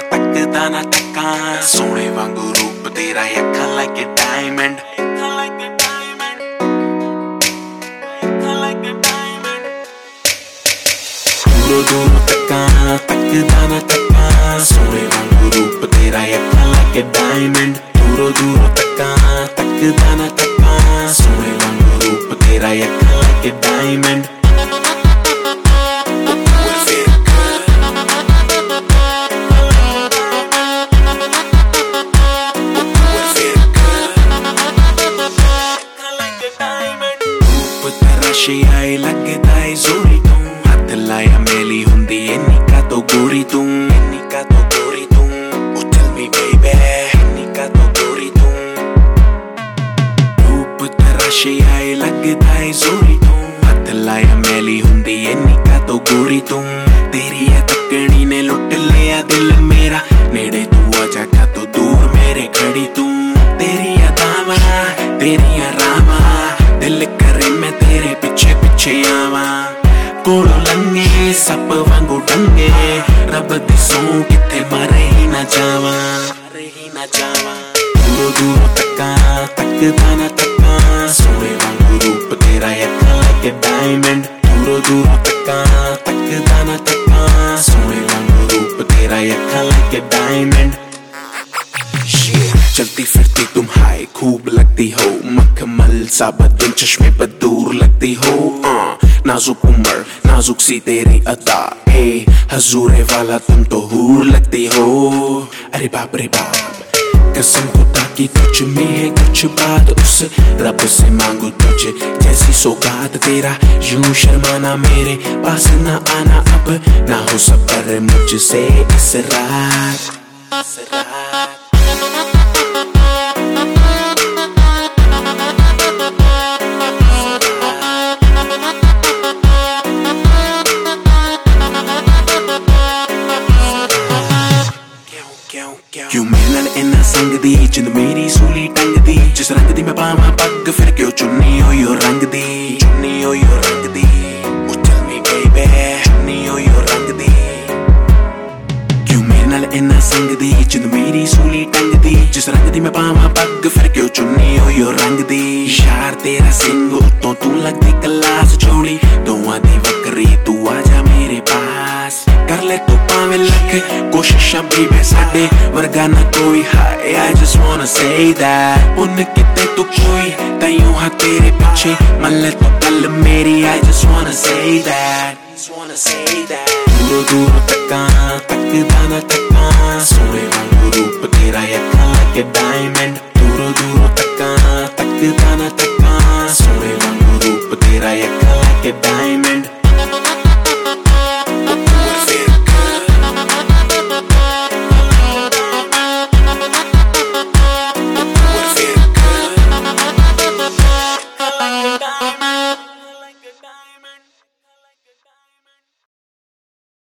तकदा ना तक्का सोने वांगू रूप तेरा अखां like a diamond दूरों दूरों तक्का तकदा ना तक्का सोने वांगू रूप तेरा अखां like a diamond दूरों दूरों तक्का तकदा ना तक्का सोने वांगू रूप तेरा अखां like a diamond आए लगदा है जोरी तू हाथ लाया मेली हुंदी इन्नी का तो गोरी तू Oh tell me baby इन्नी का तो गोरी तू रूप तराशे आए लगदा है जोरी तू हाथ लाया मेली हुंदी इन्नी का तो गोरी तू तेरी है तकनी ने लुट लिया दिल मेरा नेड़े तू आजा का तो दूर मेरे खड़ी तू तेरी अदावा तेरी रामा दिल करे मैं तेरे पीछे पीछे आवा कोलो लंगे सप वांगू डंगे रब दी सौ किथे मरे ही ना जावा दूरों दूरों तक्का तकदा ना तक्का सोने वांगू रूप तेरा अखां like a diamond दूरों दूरों तक्का तकदा ना तक्का सोने वांगू रूप तेरा अखां like a diamond चलती फिरती तुम हाय खूब लगती हो मखमल सा बदन चश्मे पर दूर लगती हो नाजुक उम्र नाजुक सी तेरी अदा हजूरे वाला तुम तो हूर लगती हो अरे बाप कसम खुदा की तुझ में है कुछ बात उस रब से मांगू तुझे जैसी सौगात तेरा यूं शर्माना मेरे पास ना आना अब ना हो सबर मुझसे इस रात क्यों मेरे नाल इन्ना संग दी जिंद मेरी सूली टंग दी जिस रंग दी मैं पावां पग फिर क्यों चुन्नी होइयो रंग दी Oh tell me baby चुन्नी होइयो रंग दी क्यों मेरे नाल इन्ना संग दी जिंद मेरी सूली टंग दी जिस रंग दी मैं पावां पग फिर क्यों चुन्नी होइयो रंग दी यार तेरा सिंग उत्तों तू लगदी क्लास चोली दोवां दी वकरी तू आजा मेरे पास कर ले तू पावे लख कोशिशां भी साडे वर्गा ना कोई हाय I just wanna say that उन किते तू कोई तैयूं हाँ तेरे पीछे मल्ले तो कल मेरी I just wanna say that दूरों दूरों तक्का तकदा ना तक्का सोने वांगू रूप तेरा अखां like a diamond दूरों दूरों तक्का तकदा